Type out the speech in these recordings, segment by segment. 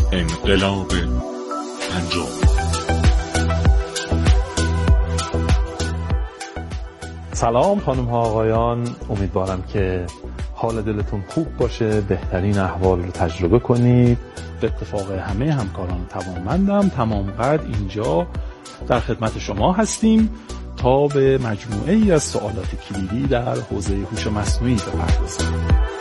انقلاب پنجم. سلام خانم ها آقایان، امیدوارم که حال دلتون خوب باشه، بهترین احوال رو تجربه کنید. به اتفاق همه همکاران توانمندم تمام قد اینجا در خدمت شما هستیم تا به مجموعه ای از سوالات کلیدی در حوزه هوش مصنوعی بپردازیم.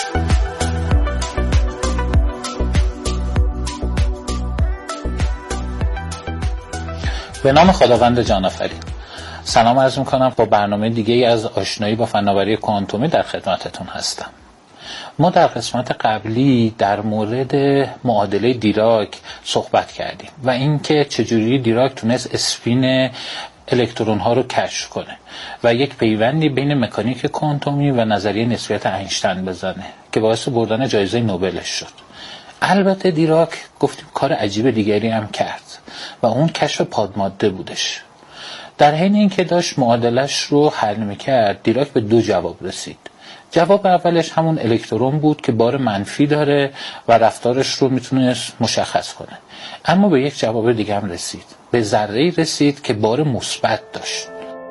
به نام خداوند جان آفرین. سلام عرض میکنم. با برنامه دیگه از آشنایی با فناوری کوانتومی در خدمتتون هستم. ما در قسمت قبلی در مورد معادله دیراک صحبت کردیم و اینکه چجوری دیراک تونست اسپین الکترون ها رو کشف کنه و یک پیوندی بین مکانیک کوانتومی و نظریه نسبیت اینشتین بزنه که باعث بردن جایزه نوبلش شد. البته دیراک گفتیم کار عجیب دیگری هم کرد و اون کشف پادماده بودش. در حین اینکه داشت معادلش رو حل میکرد دیراک به دو جواب رسید. جواب اولش همون الکترون بود که بار منفی داره و رفتارش رو میتونه مشخص کنه، اما به یک جواب دیگه هم رسید، به ذره‌ای رسید که بار مثبت داشت.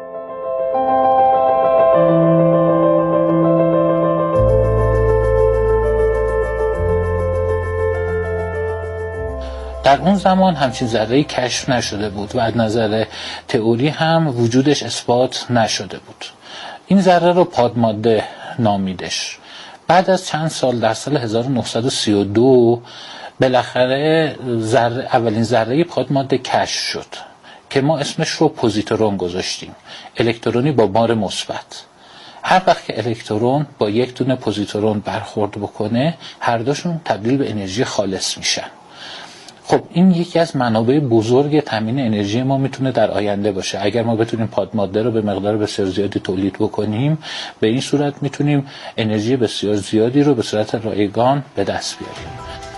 در اون زمان همچین ذره‌ای کشف نشده بود و از نظر تئوری هم وجودش اثبات نشده بود. این ذره رو پادماده نامیدش. بعد از چند سال در سال 1932 بالاخره اولین ذره پادماده کشف شد که ما اسمش رو پوزیترون گذاشتیم، الکترونی با بار مثبت. هر وقت که الکترون با یک دونه پوزیترون برخورد بکنه هر دوشون تبدیل به انرژی خالص میشن. خب این یکی از منابع بزرگ تامین انرژی ما میتونه در آینده باشه. اگر ما بتونیم پادماده رو به مقدار بسیار زیادی تولید بکنیم، به این صورت میتونیم انرژی بسیار زیادی رو به صورت رایگان به دست بیاریم.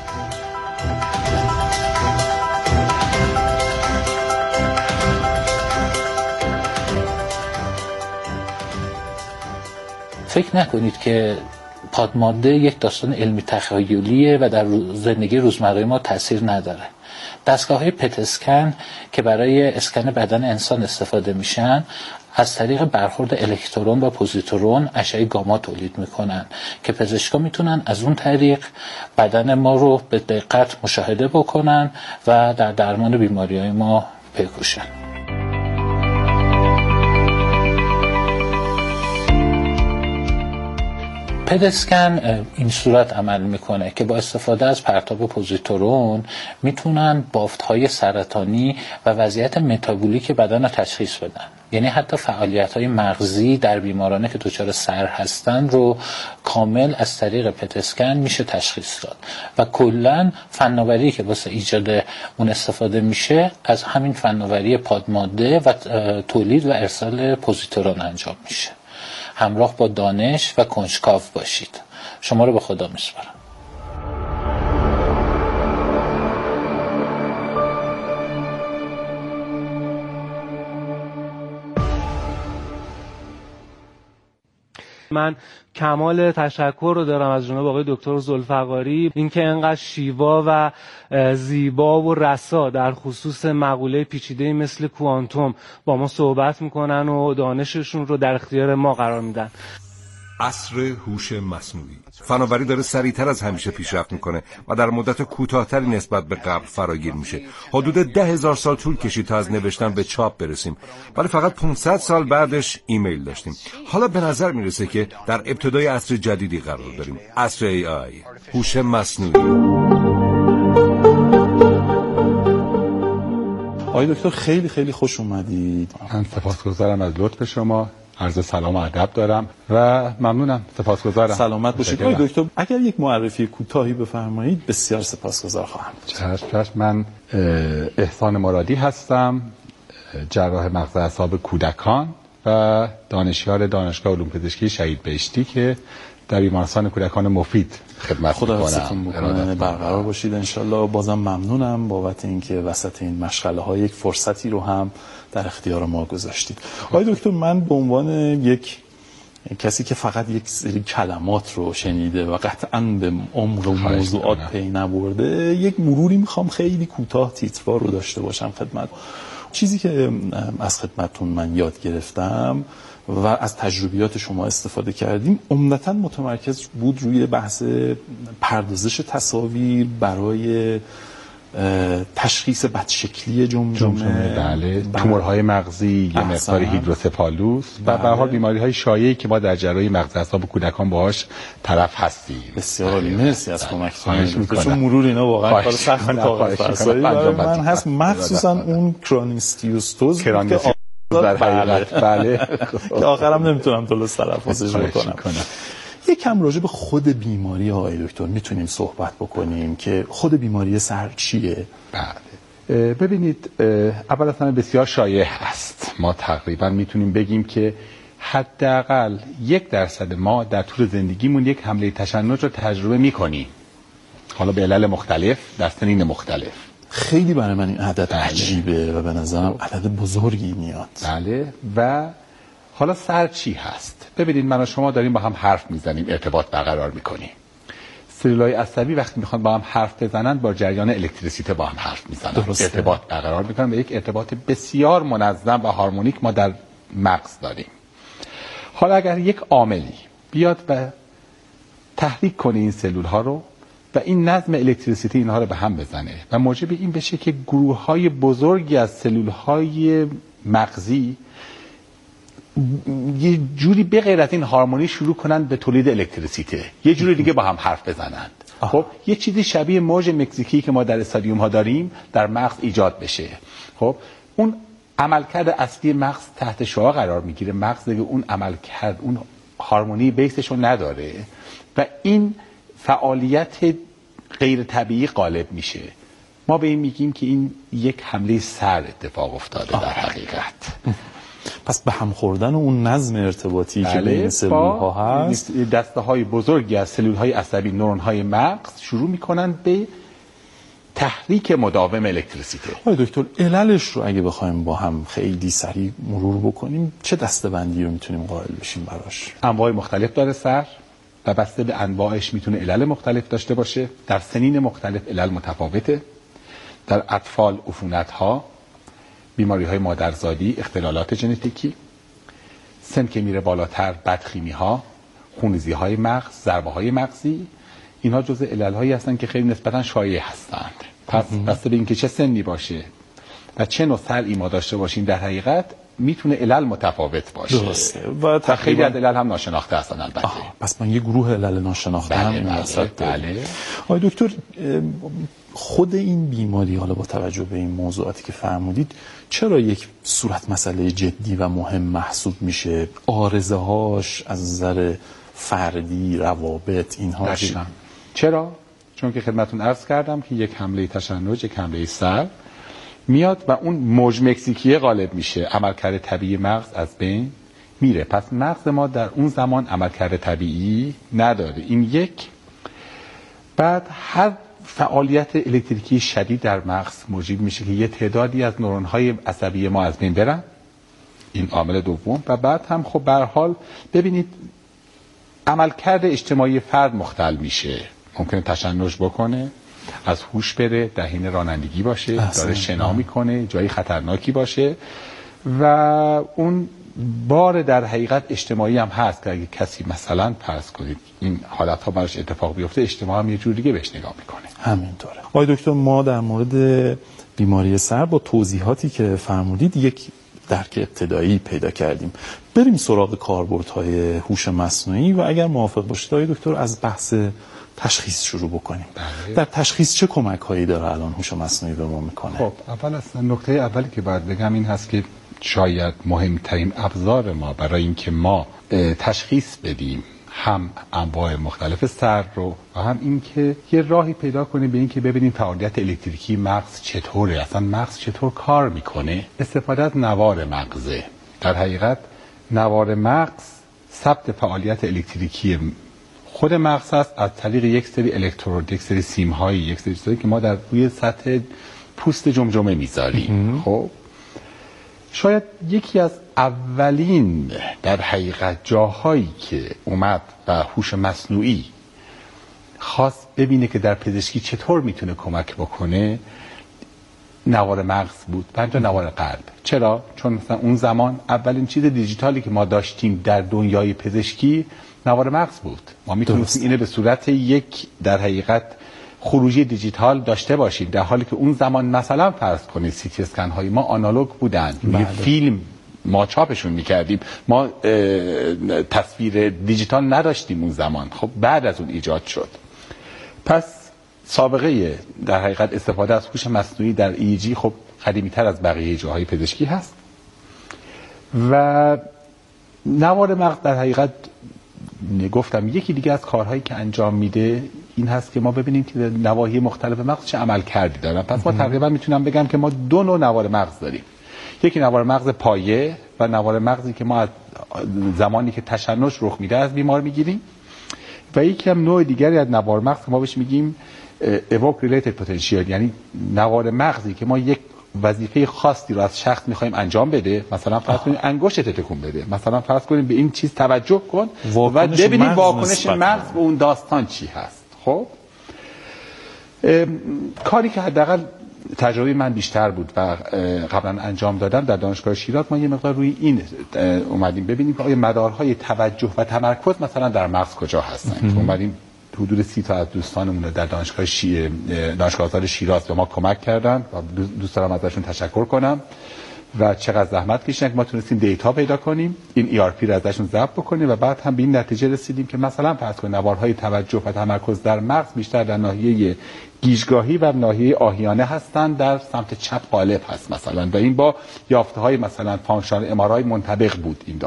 فکر نکنید که پادماده یک داستان علمی تخیلیه و در زندگی روزمره ما تاثیر نداره. دستگاه‌های پت اسکن که برای اسکن بدن انسان استفاده میشن از طریق برخورد الکترون و پوزیترون اشعه گاما تولید میکنن که پزشکا میتونن از اون طریق بدن ما رو به دقت مشاهده بکنن و در درمان بیماری‌های ما بکوشن. پت اسکن این صورت عمل میکنه که با استفاده از پرتاب پوزیترون میتونن بافت‌های سرطانی و وضعیت متابولیک بدن رو تشخیص بدن. یعنی حتی فعالیت‌های مغزی در بیمارانی که دچار سر هستن رو کامل از طریق پت اسکن میشه تشخیص داد و کلاً فناوری که واسه ایجاد اون استفاده میشه از همین فناوری پادماده و تولید و ارسال پوزیترون انجام میشه. همراه با دانش و کنجکاو باشید. شما رو به خدا میسپارم. من کمال تشکر رو دارم از جناب آقای دکتر ذوالفقاری، اینکه انقدر شیوا و زیبا و رسا در خصوص مقوله پیچیده مثل کوانتوم با ما صحبت میکنن و دانششون رو در اختیار ما قرار میدن. عصر هوش مصنوعی، فناوری داره سریعتر از همیشه پیشرفت میکنه و در مدت کوتاه‌تری نسبت به قبل فراگیر میشه. حدود 10,000 سال طول کشید تا از نوشتن به چاپ برسیم، ولی فقط 500 سال بعدش ایمیل داشتیم. حالا به نظر میرسه که در ابتدای عصر جدیدی قرار داریم، عصر AI، هوش مصنوعی. آقای دکتر خیلی خیلی خوش اومدید. من سپاسگزارم از لطف شما. عرض سلام و ادب دارم و ممنونم. سپاسگزارم. سلامت باشید. آقای دکتر اگر یک معرفی کوتاهی بفرمایید بسیار سپاسگزار خواهم بود. چشم. من احسان مرادی هستم، جراح مغز اعصاب کودکان و دانشیار دانشگاه علوم پزشکی شهید بهشتی که در بیمارستان کودکان مفید خدمت خدا می‌کنم. حفظتون بکنه، برقرار باشید انشالله. بازم ممنونم بابت اینکه وسط این مشغله ها یک فرصتی رو هم در اختیار ما گذاشتید. آقای دکتر من به عنوان یک کسی که فقط یک سری کلمات رو شنیده و قطعاً به عمق موضوعات پی نبرده، یک مروری میخوام خیلی کوتاه تیتروار رو داشته باشم خدمت. چیزی که از خدمتتون من یاد گرفتم و از تجربیات شما استفاده کردیم عمدتاً متمرکز بود روی بحث پردازش تصاویر برای تشخیص بدشکلی جمجمه، بله، تومورهای مغزی، یه مقدار هیدروسفالوس و به هر حال بیماری‌های شایعی که ما در جراحی مغز اعصاب کودکان باهاش طرف هستیم. بسیار عالی، مرسی از کمکتون. چون مرور اینا واقعا کار سخت طاقت فرسایی برای من هست، مخصوصا اون کرانیستیوستوز که در حقیقت بله که آخرام نمیتونم درست تلفظش بکنم. یکم راجع به خود بیماری آقای دکتر میتونیم صحبت بکنیم که خود بیماری سر چیه؟ بله، ببینید اول از همه بسیار شایع هست. ما تقریبا میتونیم بگیم که حداقل 1% ما در طول زندگیمون یک حمله تشنج رو تجربه میکنیم، حالا به علل مختلف در سنین مختلف. خیلی برای من این عدد عجیبه و به نظرم عدد بزرگی میاد. بله، و حالا سر چی هست؟ ببینید من و شما داریم با هم حرف میزنیم، ارتباط برقرار میکنیم. سلولای عصبی وقتی میخوان با هم حرف بزنن با جریان الکتریسیته با هم حرف میزنن، ارتباط برقرار میکنن و یک ارتباط بسیار منظم و هارمونیک ما در مغز داریم. حالا اگر یک عاملی بیاد و تحریک کنه این سلول ها رو و این نظم الکتریسیته اینها رو به هم بزنه و موجب این بشه که گروه های بزرگی از سلول های مغزی یه جوری به غیر از این هارمونی شروع کنند به تولید الکتریسیته، یه جوری دیگه با هم حرف بزنند. خب یه چیزی شبیه موج مکزیکی که ما در استادیوم ها داریم در مغز ایجاد بشه. خب اون عملکرد اصلی مغز تحت شعاع قرار میگیره. مغز دیگه اون عملکرد، اون هارمونی بیسش رو نداره و این فعالیت غیر طبیعی غالب میشه. ما به این میگیم که این یک حمله سر اتفاق افتاده در حقیقت. پس به هم خوردن اون نظم ارتباطی که بین سلول ها هست، دسته های بزرگی از سلول های عصبی، نورون های مغز شروع میکنن به تحریک مداوم الکتریسیته. آقای دکتر عللش رو اگه بخوایم با هم خیلی سریع مرور بکنیم چه دسته‌بندی رو میتونیم قائل بشیم براش؟ انواع مختلف داره سر و بسته به انواعش میتونه علل مختلف داشته باشه. در سنین مختلف علل متفاوته. در اطفال عفونت ها، بیماری های مادرزادی، اختلالات ژنتیکی، سن که میره بالاتر بدخیمی ها، خونریزی های مغز، ضربه های مغزی، اینها جزء علل هایی هستند که خیلی نسبتا شایع هستند. پس بسته به اینکه چه سنی باشه و چه نوع سلعی ما داشته باشیم در حقیقت میتونه علل متفاوت باشه. درسته. و خیلی از علل هم ناشناخته هستن البته. پس من یه گروه علل ناشناخته هم این وسط دارم. بله. آقای دکتر خود این بیماری حالا با توجه به این موضوعاتی که فرمودید چرا یک صورت مسئله جدی و مهم محسوب میشه؟ عارضه هاش از نظر فردی، روابط، اینها چرا؟ چون که خدمتون عرض کردم که یک حمله تشنج، یک حمله سر میاد و اون موج مکزیکی غالب میشه، عملکرد طبیعی مغز از بین میره. پس مغز ما در اون زمان عملکرد طبیعی نداره. این یک. بعد هر فعالیت الکتریکی شدید در مغز موجب میشه که یه تعدادی از نورون‌های عصبی ما از بین برن. این عامل دوم. و بعد هم خب به هر حال ببینید عملکرد اجتماعی فرد مختل میشه. ممکنه تشنج بکنه، از هوش بره، در حین رانندگی باشه، داره شنا میکنه، جایی خطرناکی باشه و اون بار در حقیقت اجتماعی هم هست که اگه کسی مثلا فرض کنید این حالت ها براش اتفاق بیفته، اجتماع هم یه جور دیگه بهش نگاه میکنه. همینطوره. آقای دکتر ما در مورد بیماری سر با توضیحاتی که فرمودید یک درک ابتدایی پیدا کردیم. بریم سراغ کاربردهای هوش مصنوعی و اگر موافق باشید آقای دکتر از بحث تشخیص شروع بکنیم. بله. در تشخیص چه کمک هایی داره الان هوش مصنوعی به ما میکنه؟ خب اول اصلا نکته اولی که باید بگم این هست که شاید مهمترین ابزار ما برای اینکه ما تشخیص بدیم هم انواع مختلف سر رو و هم اینکه یه راهی پیدا کنیم به اینکه ببینیم فعالیت الکتریکی مغز چطوره، اصلا مغز چطور کار میکنه، استفاده از نوار مغزه. در حقیقت نوار مغز ثبت فعالیت الکتریکی خود مغز هست از طریق یک سری الکترود، یک سری سیم‌های، یک سری چیزایی که ما در روی سطح پوست جمجمه میذاریم. خب شاید یکی از اولین در حقیقت جاهایی که اومد و هوش مصنوعی خواست ببینه که در پزشکی چطور میتونه کمک بکنه نوار مغز بود و همینطور نوار قلب. چرا؟ چون مثلا اون زمان اولین چیز دیجیتالی که ما داشتیم در دنیای پزشکی نوار مغز بود. ما میتونستیم اینه به صورت یک در حقیقت خروجی دیجیتال داشته باشیم، در حالی که اون زمان مثلا فرض کنید سی تی اسکن های ما آنالوگ بودن. یه فیلم ما چاپشون میکردیم، ما تصویر دیجیتال نداشتیم اون زمان. خب بعد از اون ایجاد شد. پس سابقه در حقیقت استفاده از هوش مصنوعی در EEG خب قدیمی تر از بقیه جاهای پزشکی هست و نوار مغز در حقیقت گفتم یکی دیگه از کارهایی که انجام میده این هست که ما ببینیم که نواحی مختلف مغز چه عمل کردی دارن. پس ما تقریبا میتونم بگم که ما دو نوع نوار مغز داریم، یکی نوار مغز پایه و نوار مغزی که ما از زمانی که تشنج رخ میده از بیمار میگیریم و یکی هم نوع دیگری از نوار مغز که ما بهش میگیم evoke related potential، یعنی نوار مغزی که ما یک وظیفه خاصی رو از شخص میخوایم انجام بده، مثلا فرض کنیم انگشت تکون بده، مثلا فرض کنیم به این چیز توجه کن و ببینیم واکنش مغز به اون داستان چی هست. خب کاری که حداقل تجربه من بیشتر بود و قبلا انجام دادم در دانشگاه شیراز، ما یه مقدار روی این اومدیم ببینیم که آیا مدارهای توجه و تمرکز مثلا در مغز کجا هستن. اومدیم حدود 30 تا از دوستانمون رو در دانشگاه آزاد شیراز به ما کمک کردن و دوست دارم ازشون تشکر کنم و چقدر زحمت کشیدن که ما تونستیم دیتا پیدا کنیم، این ERP رو ازشون ضبط بکنیم و بعد هم به این نتیجه رسیدیم که مثلا فرض کنید نوارهای توجه و تمرکز در مغز بیشتر در ناحیه گیجگاهی و ناحیه آهیانه هستند، در سمت چپ غالب هست مثلا، و این با یافته‌های مثلا فانکشنال MRI منطبق بود. این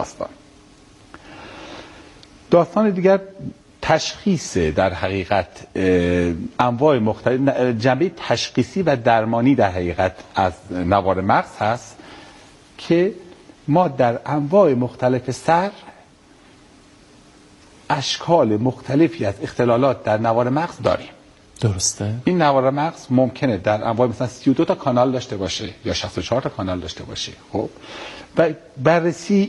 داستان دیگر تشخیص در حقیقت انواع مختلف، جنبه تشخیصی و درمانی در حقیقت از نوار مغز هست که ما در انواع مختلف سر اشکال مختلفی از اختلالات در نوار مغز داریم. درسته. این نوار مغز ممکنه در انواع مثلا 32 تا کانال داشته باشه یا 64 تا کانال داشته باشه. خب و بررسی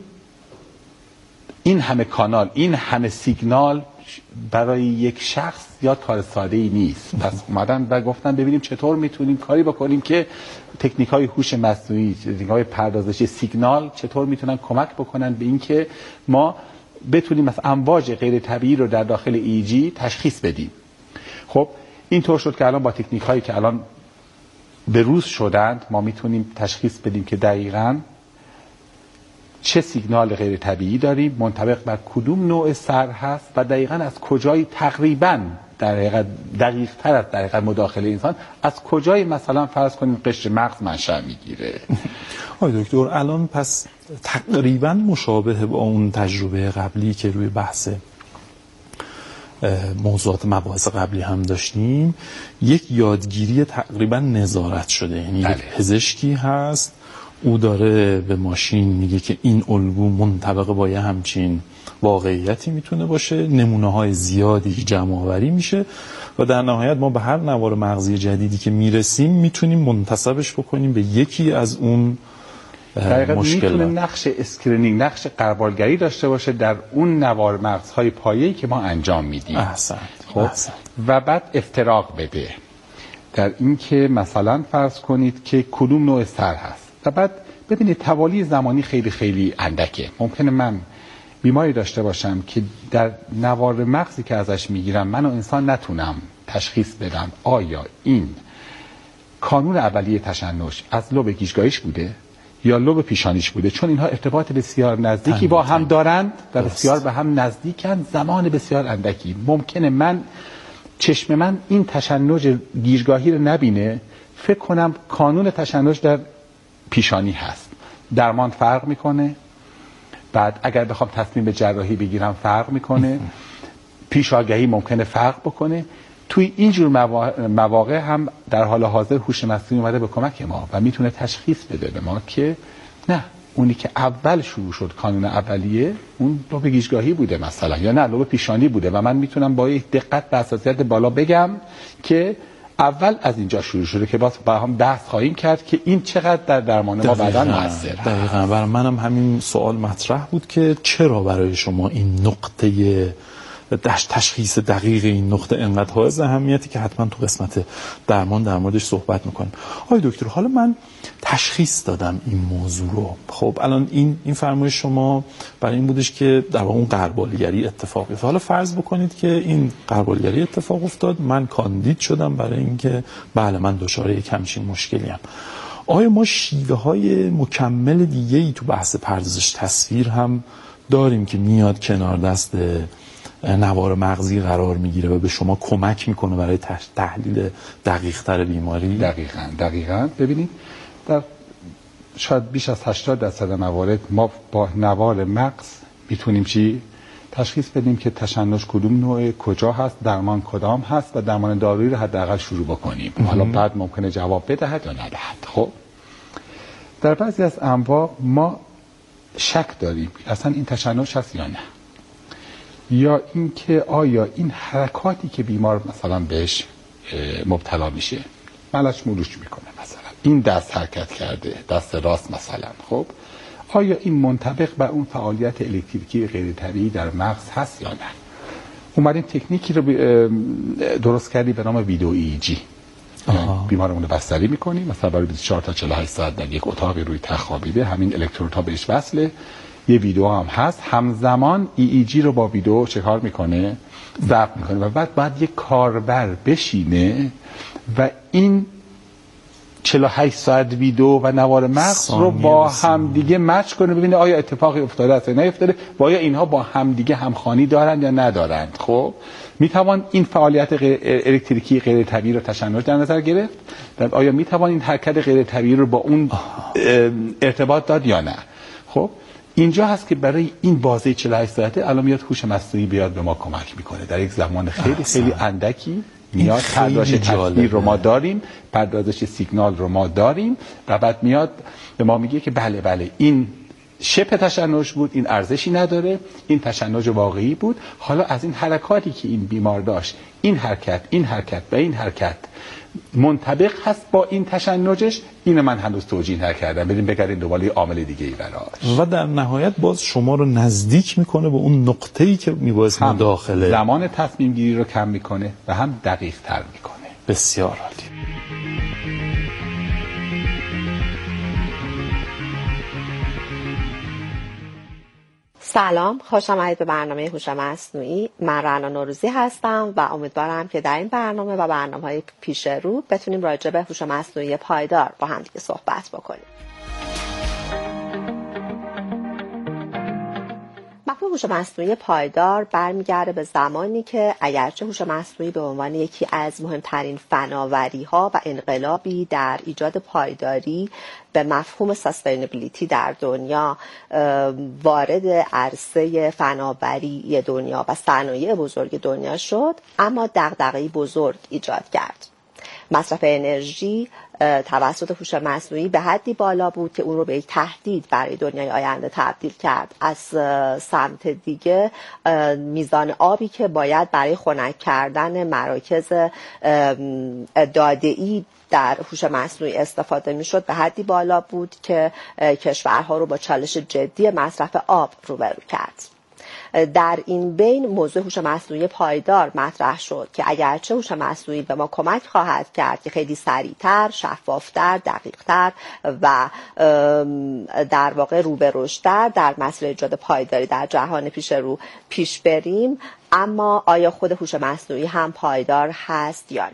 این همه کانال، این همه سیگنال برای یک شخص یا کار ساده ای نیست. پس اومدن و گفتن ببینیم چطور میتونیم کاری بکنیم که تکنیک های هوش مصنوعی، تکنیک های پردازش سیگنال چطور میتونن کمک بکنن به این که ما بتونیم مثلا امواج غیر طبیعی رو در داخل EEG تشخیص بدیم. خب اینطور شد که الان با تکنیک هایی که الان به روز شدند ما میتونیم تشخیص بدیم که دقیقاً چه سیگنال غیر طبیعی داریم، منطبق بر کدوم نوع سر هست و دقیقاً از کجای تقریباً در حقیقت دقیق تر از در حقیقت مداخله انسان از کجای مثلا فرض کنیم قشر مغز منشأ میگیره. آقای دکتر الان پس تقریباً مشابه با اون تجربه قبلی که روی بحث موضوعات مباحث قبلی هم داشتیم، یک یادگیری تقریباً نظارت شده، یعنی یک پزشکی هست او داره به ماشین میگه که این الگو منطبق با یه همچین واقعیتی میتونه باشه، نمونه‌های زیادی جمع آوری میشه و در نهایت ما به هر نوار مغزی جدیدی که میرسیم میتونیم منتسبش بکنیم به یکی از اون مشکلات. میتونه نقش اسکرینینگ، نقش غربالگری داشته باشه در اون نوار مغزهای پایه‌ای که ما انجام میدیم. خب و بعد افتراق بده در این که مثلا فرض کنید که کدوم نوع سر هست و بعد ببینید توالی زمانی خیلی خیلی اندکه. ممکنه من بیماری داشته باشم که در نوار مغزی که ازش میگیرم من و انسان نتونم تشخیص بدم آیا این کانون اولیه تشنج از لوب گیجگاهیش بوده یا لوب پیشانیش بوده، چون اینها ارتباط بسیار نزدیکی با هم دارند و بسیار به هم نزدیکن. زمان بسیار اندکی ممکنه چشم من این تشنج گیجگاهی رو نبینه، فکر کنم کانون تشنج در پیشانی هست. درمان فرق میکنه، بعد اگر بخوام تصمیم به جراحی بگیرم فرق میکنه، پیش آگهی ممکنه فرق بکنه. توی اینجور مواقع هم در حال حاضر هوش مصنوعی اومده به کمک ما و میتونه تشخیص بده به ما که نه، اونی که اول شروع شد کانون اولیه اون لوب گیجگاهی بوده مثلا، یا نه لوب پیشانی بوده و من میتونم با یک دقت و حساسیت بالا بگم که اول از اینجا شروع شده که با هم بحث خواهیم کرد که این چقدر در درمان ما بعداً موثر هست. دقیقاً برای منم همین سوال مطرح بود که چرا برای شما این نقطه تشخیص دقیق این نقطه انقدر حائز اهمیتی که حتما تو قسمت درمان در موردش صحبت میکنیم. آقای دکتر، حالا من تشخیص دادم این موضوع رو، خب الان این فرمایش شما برای این بودش که در واقع اون غربالگری اتفاق افتاد. حالا فرض بکنید که این غربالگری اتفاق افتاد، من کاندید شدم برای اینکه بله من دچار یک همچین مشکلی ام. آیا ما شیوه های مکمل دیگه‌ای تو بحث پردازش تصویر هم داریم که میاد کنار دست نوار مغزی قرار میگیره و به شما کمک میکنه برای تحلیل دقیق تر بیماری؟ دقیقاً. ببینید در شاید بیش از 80% موارد ما با نوار مغز میتونیم تشخیص بدیم که تشنج کدوم نوع کجا هست، درمان کدام هست و درمان دارویی رو حداقل شروع بکنیم. حالا بعد ممکنه جواب بدهد یا ندهد. خب در بعضی از انواع ما شک داریم اصلا این تشنج هست یا نه، یا اینکه آیا این حرکاتی که بیمار مثلا بهش مبتلا میشه، ملچ ملوچ میکنه، مثلا این دست حرکت کرده، دست راست مثلا، خب آیا این منطبق با اون فعالیت الکتریکی غیر طبیعی در مغز هست یا نه؟ اومدیم تکنیکی رو درست کردیم به نام ویدیو EEG. بیمارمون رو بستری میکنیم، مثلا برای 24 تا 48 ساعت در یک اتاقی روی تخت خوابیده، همین الکترودها بهش وصله، یه ویدیو هم هست، همزمان EEG رو با ویدیو چه کار میکنه؟ ضبط میکنه و بعد یک کاربر بشینه و این 48 ساعت ویدیو و نوار مغز رو با همدیگه مچ کنه، ببینه آیا اتفاقی افتاده است یا نیفتاده و آیا اینها با همدیگه همخوانی دارند یا ندارند. خب میتوان این فعالیت الکتریکی غیر طبیعی رو تشنج در نظر گرفت؟ آیا میتوان این حرکت غیر طبیعی رو با اون ارتباط داد یا نه؟ خب اینجا هست که برای این بازه 48 ساعته الان میاد هوش مصنوعی بیاد به ما کمک میکنه. در یک زمان خیلی اندکی میاد پردازش تصویر رو ما داریم، پردازش سیگنال رو ما داریم و بعد میاد به ما میگه که بله این شبه تشنج بود، این ارزشی نداره، این تشنج واقعی بود. حالا از این حرکاتی که این بیمار داشت، این حرکت و این حرکت منطبق هست با این تشنجش، اینو من هنوز توجیه نکردم، بریم بگردیم دنبال عامل دیگه ای براش. و در نهایت باز شما رو نزدیک میکنه به اون نقطه‌ای که میباید مداخله، زمان تصمیم گیری رو کم میکنه و هم دقیق تر میکنه. بسیار عالی. سلام، خوش آمدید به برنامه هوش مصنوعی. من رعنا نوروزی هستم و امیدوارم که در این برنامه و برنامه‌های پیش رو بتونیم راجع به هوش مصنوعی پایدار با هم دیگه صحبت بکنیم. مفهوم هوش مصنوعی پایدار برمیگرده به زمانی که اگرچه هوش مصنوعی به عنوان یکی از مهمترین فناوری‌ها و انقلابی در ایجاد پایداری به مفهوم سستینبیلیتی در دنیا وارد عرصه فناوری دنیا و صنایع بزرگ دنیا شد، اما دغدغه‌ای بزرگ ایجاد کرد. مصرف انرژی توسط هوش مصنوعی به حدی بالا بود که اون رو به یک تهدید برای دنیای آینده تبدیل کرد. از سمت دیگه میزان آبی که باید برای خنک کردن مراکز داده‌ای در هوش مصنوعی استفاده میشد به حدی بالا بود که کشورها رو با چالش جدی مصرف آب روبرو کرد. در این بین موضوع هوش مصنوعی پایدار مطرح شد که اگرچه هوش مصنوعی به ما کمک خواهد کرد که خیلی سریعتر، شفافتر، دقیقتر و در واقع رو به رشدتر در مسیر ایجاد پایداری در جهان پیش رو پیش بریم، اما آیا خود هوش مصنوعی هم پایدار هست یا نه؟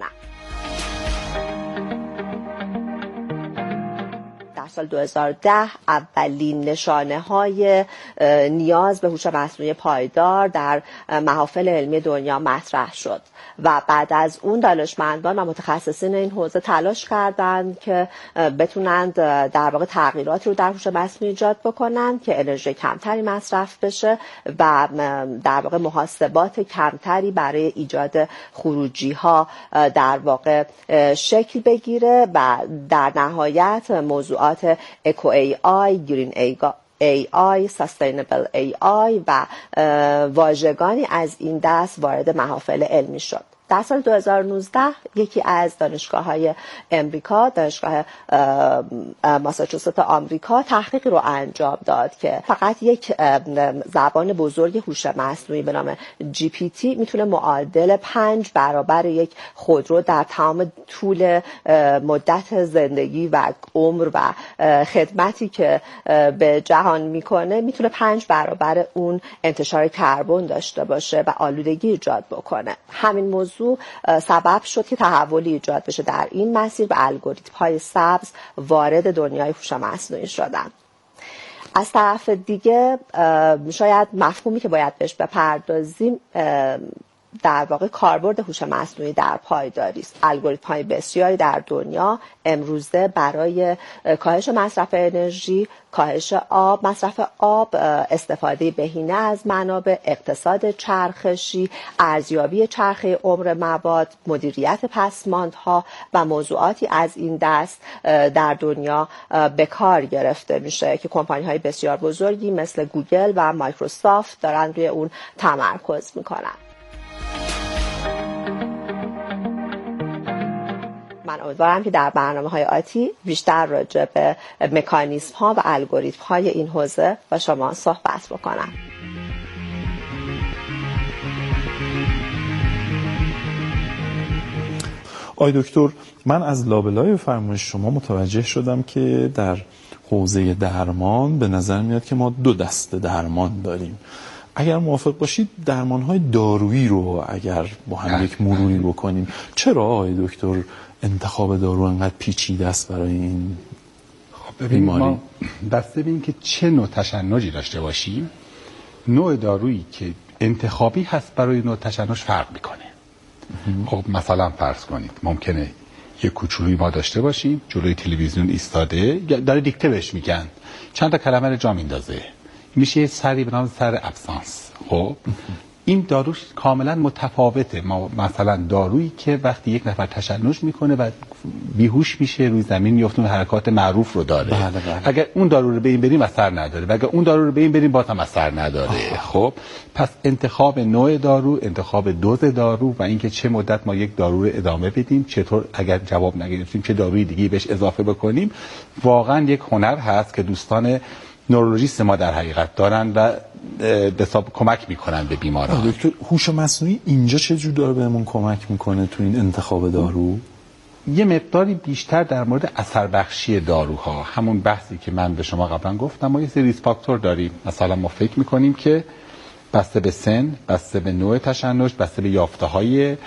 در سال 2010 اولین نشانه‌های نیاز به هوش مصنوعی پایدار در محافل علمی دنیا مطرح شد و بعد از اون دانشمندان و متخصصین این حوزه تلاش کردند که بتونند در واقع تغییراتی رو در هوش مصنوعی ایجاد بکنند که انرژی کمتری مصرف بشه و در واقع محاسبات کمتری برای ایجاد خروجی‌ها در واقع شکل بگیره و در نهایت موضوعات اکو AI، گرین AI، Sustainable AI و واژگانی از این دست وارد محافل علمی شد. در سال 2019 یکی از دانشگاه‌های امریکا، دانشگاه ماساچوست آمریکا، تحقیقی رو انجام داد که فقط یک زبان بزرگ هوش مصنوعی به نام GPT میتونه معادل 5 برابر یک خودرو در تمام طول مدت زندگی و عمر و خدمتی که به جهان میکنه میتونه 5 برابر اون انتشار کربن داشته باشه و آلودگی ایجاد بکنه. همین موضوع سبب شد که تحولی ایجاد بشه در این مسیر و الگوریتم‌های سبز وارد دنیای هوش مصنوعی شدن. از طرف دیگه شاید مفهومی که باید بهش بپردازیم در واقع کاربرد هوش مصنوعی در پایداری است. الگوریتم‌های بسیاری در دنیا امروزه برای کاهش مصرف انرژی، کاهش مصرف آب، استفاده بهینه از منابع، اقتصاد چرخشی، ارزیابی چرخه عمر مواد، مدیریت پسماندها و موضوعاتی از این دست در دنیا به کار گرفته میشه که کمپانی‌های بسیار بزرگی مثل گوگل و مایکروسافت دارن روی اون تمرکز میکنن. من امیدوارم که در برنامه‌های آتی بیشتر راجع به مکانیزم‌ها و الگوریتم‌های این حوزه با شما صحبت بکنم. آقای دکتر، من از لابلای فرمایش شما متوجه شدم که در حوزه درمان به نظر میاد که ما 2 دسته درمان داریم. اگر موافق باشید درمان‌های دارویی رو اگر با هم یک مروری بکنیم. چرا آقای دکتر انتخاب دارو انقدر پیچیده است برای این بیماری؟ ما دسته ببینیم که چه نوع تشنجی داشته باشیم. نوع دارویی که انتخابی هست برای نوع تشنج فرق میکنه. خب مثلا فرض کنید ممکنه یک کوچولوی ما داشته باشیم، جلوی تلویزیون ایستاده، داره دیکته بهش میگن، چند تا کلمه رو جا میندازه، میشه یه سری به نام سر ابسانس. خب این داروش کاملا متفاوته. ما مثلا دارویی که وقتی یک نفر تشنج میکنه و بیهوش میشه روی زمین میفته، حرکات معروف رو داره. بله. اگر اون دارو رو به این بریم اثر نداره و اگر اون دارو رو به این بریم باز هم اثر نداره. خب پس انتخاب نوع دارو، انتخاب دوز دارو و اینکه چه مدت ما یک دارو رو ادامه بدیم، چطور اگر جواب نگرفتیم چه داروی دیگه بهش اضافه بکنیم، واقعا یک هنر هست که دوستان نورولوژیست ما در حقیقت دارن و به حساب کمک میکنن به بیماران. دکتر هوش مصنوعی اینجا چه جور داره بهمون کمک میکنه تو این انتخاب دارو؟ یه مقداری بیشتر در مورد اثر بخشی داروها، همون بحثی که من به شما قبلا گفتم، ما یه سری ریسک فاکتور داریم. مثلا ما فکر میکنیم که بسته به سن، بسته به نوع تشنج، بسته به یافته‌های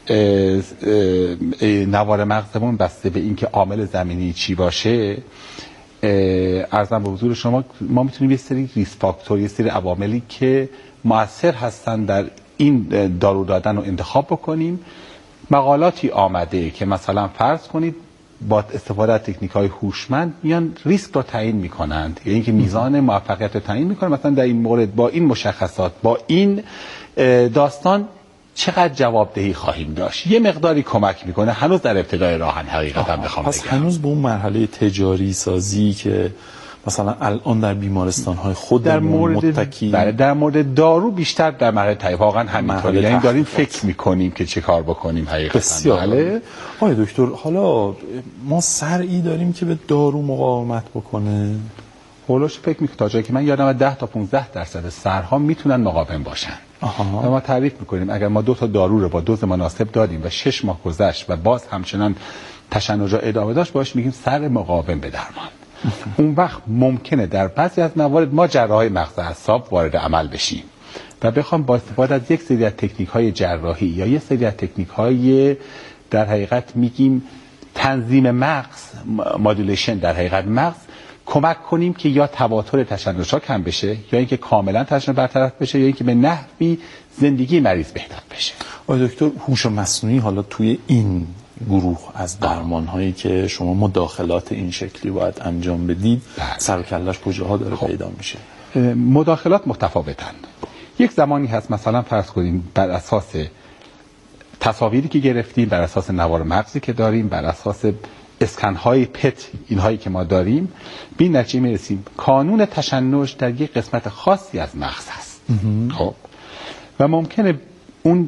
نوار مغزمون، بسته به اینکه عامل زمینی چی باشه، عرضم به حضور شما ما میتونیم یه سری ریسک فاکتور، یه سری عواملی که مؤثر هستن در این دارو دادن رو انتخاب بکنیم. مقالاتی آمده که مثلا فرض کنید با استفاده از تکنیک‌های هوشمند میان ریسک رو تعیین میکنند، یعنی اینکه میزان موفقیت رو تعیین میکنن. مثلا در این مورد با این مشخصات، با این داستان چقدر جوابدهی خواهیم داشت، یه مقداری کمک میکنه. هنوز در ابتدای راهن حقیقتا بخوام پس بگم هنوز به اون مرحله تجاری سازی که مثلا الان در بیمارستان‌های خودمون متکی در مورد دارو بیشتر در مرحله تایید واقعا همینطوره، یعنی داریم فکر میکنیم که چه کار بکنیم حقیقتا. بسیار. آقای دکتر حالا ما سرعی داریم که به دارو مقاومت بکنه؟ هولوش فکر میکنم تا جایی که من یادم 10 تا 15% سرها میتونن مقاوم باشن. و ما تعریف میکنیم اگر ما 2 تا دارو رو با دوز مناسب دادیم و 6 ماه گذشت و باز همچنان تشنج ادامه داشت، باش میگیم سر مقاوم به درمان. اون وقت ممکنه در بعضی از موارد ما جراحی مغز اعصاب وارد عمل بشیم و بخوام با استفاده از یک سری از تکنیک‌های جراحی یا یک سری از تکنیک‌های در حقیقت میگیم تنظیم مغز، مادولیشن در حقیقت مغز، کمک کنیم که یا تواتر تشنج‌ها کم بشه یا اینکه کاملا تشنج برطرف بشه یا اینکه به نحوی زندگی مریض بهتر بشه. آقای دکتر هوش مصنوعی حالا توی این گروه از درمان‌هایی که شما مداخلات این شکلی باید انجام بدید سر و کله‌اش کجاها داره پیدا میشه؟ مداخلات متفاوتن. یک زمانی هست مثلا فرض کنیم بر اساس تصاویری که گرفتیم، بر اساس نوار مغزی که داریم، بر اساس اسکن‌های پت اینهایی که ما داریم، به این نتیجه میرسیم کانون تشنج در یک قسمت خاصی از مغز هست. خب و ممکنه اون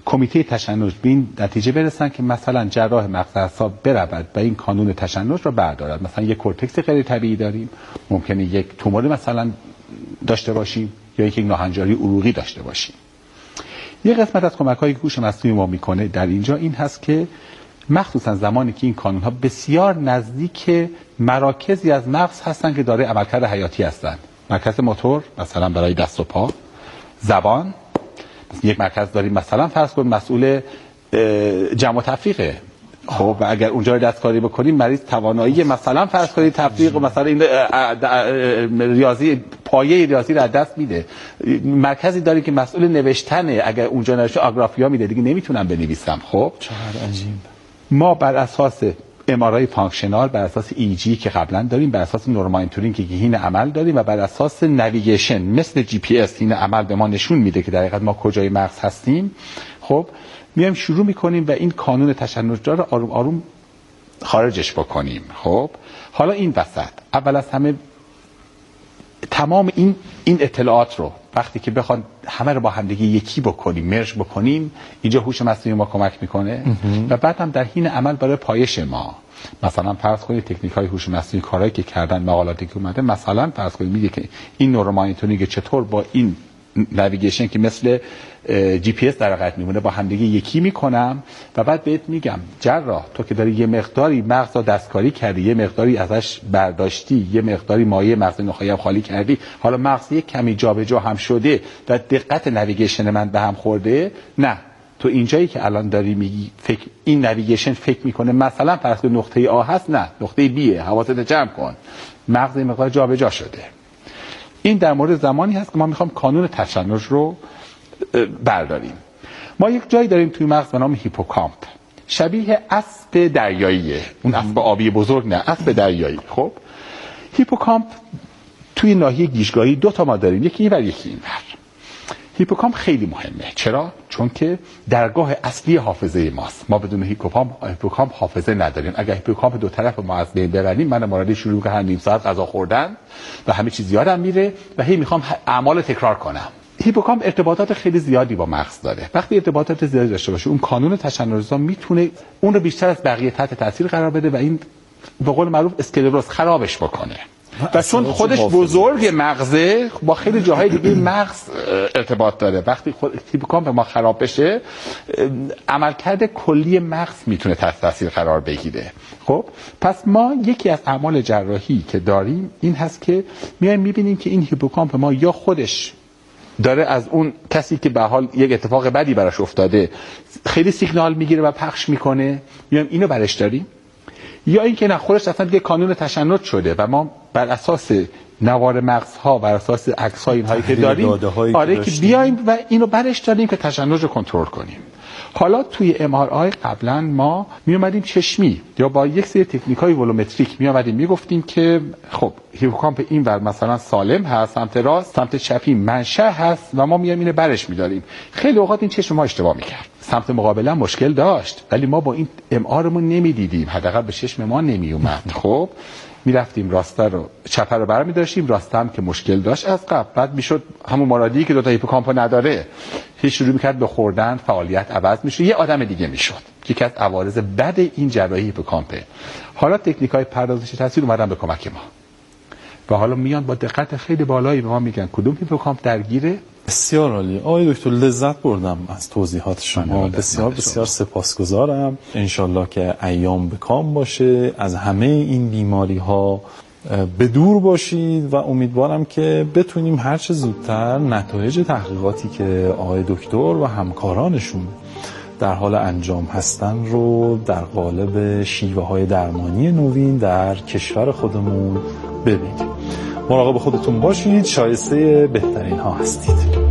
کمیته تشنج به این نتیجه برسن که مثلا جراح مغز اعصاب برود و این کانون تشنج رو بردارد. مثلا یک کورتکس غیر طبیعی داریم، ممکنه یک تومور مثلا داشته باشیم یا یک ناهنجاری عروقی داشته باشیم. یک قسمت از کمک‌های که هوش مصنوعی ما میکنه در اینجا این هست که مخصوصا زمانی که این کانون‌ها بسیار نزدیک مراکزی از مغز هستن که داره عملکرد حیاتی هستن، مرکز موتور مثلا برای دست و پا، زبان، یک مرکز داریم مثلا فرض کن مسئول جمع و تفریقه، خب و اگر اونجا رو دستکاری بکنیم مریض توانایی مثلا فرض کنید تفریق و مثلا این ریاضی پایه ریاضی رو از دست میده. مرکزی داریم که مسئول نوشتنه، اگر اونجا نوشته آگرافیا میده دیگه نمیتونم بنویسم. خب چقدر عجیب. ما بر اساس ام‌آرآی فانکشنال، بر اساس EEG که قبلا داریم، بر اساس نورماینتورینگ که هین عمل داریم و بر اساس نویگیشن مثل GPS هین عمل به ما نشون میده که در حقیقت ما کجای مغز هستیم. خب میایم شروع میکنیم و این کانون تشنج‌دار رو آروم آروم خارجش بکنیم. خب حالا این وسط اول از همه تمام این اطلاعات رو وقتی که بخوان همه رو با همدیگه یکی بکنیم، مرج بکنیم، اینجا هوش مصنوعی ما کمک میکنه و بعد هم در حین عمل برای پایش ما مثلا فرض کنید تکنیک‌های هوش مصنوعی کارهایی که کردن، مقالاتی که اومده، مثلا فرض کنید میگه که این نورماینتورینگ چطور با این نویگیشن که مثل GPS در حقیقت میمونه با همدیگه یکی میکنم و بعد بهت میگم جراح تو که داری یه مقداری مغز رو دستکاری کردی، یه مقداری ازش برداشتی، یه مقداری مایع مغز نخاعی هم خالی کردی، حالا مغز یک کمی جابجا هم شده و دقت نویگیشن من به هم خورده، نه تو اینجایی که الان داری میگی این نویگیشن فکر میکنه مثلا فرض کن نقطه آ هست، نه نقطه B، حواست جمع کن، مغز یه مقدار جابجا شده. این در مورد زمانی هست که ما میخوام کانون تشنج رو برداریم. ما یک جایی داریم توی مغز به نام هیپوکامپ، شبیه اسب دریاییه، اون اسب آبی بزرگ نه، اسب دریایی. خب هیپوکامپ توی ناحیه گیشگاهی دو تا ما داریم، یکی اینور یکی اینور. هیپوکامپ خیلی مهمه. چرا؟ چون که درگاه اصلی حافظه ماست. ما بدون هیپوکامپ حافظه نداریم. اگر هیپوکامپ دو طرف ما از بین ببریم، من مورد شروع که هر نیم ساعت غذا خوردن و همه چیز یادم میره و هی میخوام اعمال تکرار کنم. هیپوکامپ ارتباطات خیلی زیادی با مغز داره. وقتی ارتباطات زیادی داشته باشه، اون کانون تشنج‌زا میتونه اون رو بیشتر از بقیه تحت تاثیر قرار بده و این به قول معروف اسکلروز خرابش بکنه. و چون خودش بزرگ مغزه با خیلی جاهای دیگه مغز ارتباط داره، وقتی هیپوکامپ ما خراب بشه عملکرد کلی مغز میتونه تحت تاثیر قرار بگیره. خب پس ما یکی از اعمال جراحی که داریم این هست که میایم میبینیم که این هیپوکامپ ما یا خودش داره از اون کسی که به حال یک اتفاق بدی براش افتاده خیلی سیگنال میگیره و پخش میکنه، میایم اینو برش داریم، یا اینکه نه خودش اصلا دیگه کانون تشنج شده و ما بر اساس نوار مغزها، بر اساس عکس‌های اینهایی که داریم آره که بیایم و اینو برش داریم که تشنج رو کنترل کنیم. حالا توی MRI قبلا ما می اومدیم چشمی یا با یک سری تکنیک‌های ولومتریک می اومدیم میگفتیم که خب هیپوکامپ این ور مثلا سالم هست، سمت راست، سمت چپی منشأ هست و ما میایم اینو برش می‌داریم. خیلی اوقات این چشم ما اشتباه می‌کرد، سمت مقابلا مشکل داشت ولی ما با این MRمون نمی‌دیدیم، حداقل به چشم ما نمی‌اومد. خب میرفتیم راسته رو چپه رو برمی داشتیم، راسته هم که مشکل داشت از قبل، بعد میشد همون مرادی که دوتا هیپوکامپ نداره هیچ شروع میکرد به خوردن، فعالیت عوض میشه، یه آدم دیگه میشد. یکی از عوارض بد این جراحی هیپوکامپه. حالا تکنیک‌های پردازش تاثیر اومدن به کمک ما و حالا میان با دقت خیلی بالایی به ما میگن کدوم هیپوکامپ درگیره. بسیار عالی آقای دکتر، لذت بردم از توضیحات شما، بسیار بسیار سپاسگزارم. انشالله که ایام به کام باشه، از همه این بیماری ها به دور باشید و امیدوارم که بتونیم هر چه زودتر نتایج تحقیقاتی که آقای دکتر و همکارانشون در حال انجام هستن رو در قالب شیوه های درمانی نوین در کشور خودمون ببینیم. مراقب خودتون باشید، شایسته بهترین ها هستید.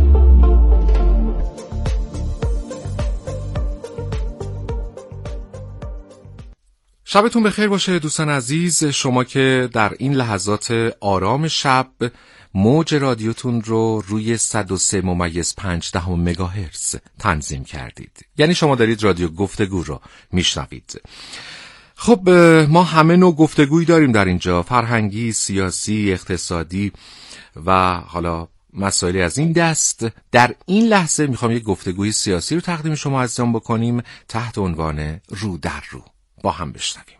شبتون بخیر باشه دوستان عزیز، شما که در این لحظات آرام شب موج رادیوتون رو روی 103.5 مگاهرتز تنظیم کردید. یعنی شما دارید رادیو گفتگو رو میشنوید. خب ما همه نوع گفتگویی داریم در اینجا، فرهنگی، سیاسی، اقتصادی و حالا مسائلی از این دست. در این لحظه میخوام یک گفتگوی سیاسی رو تقدیم شما عزیزان بکنیم تحت عنوان رو در رو. با هم بشنویم.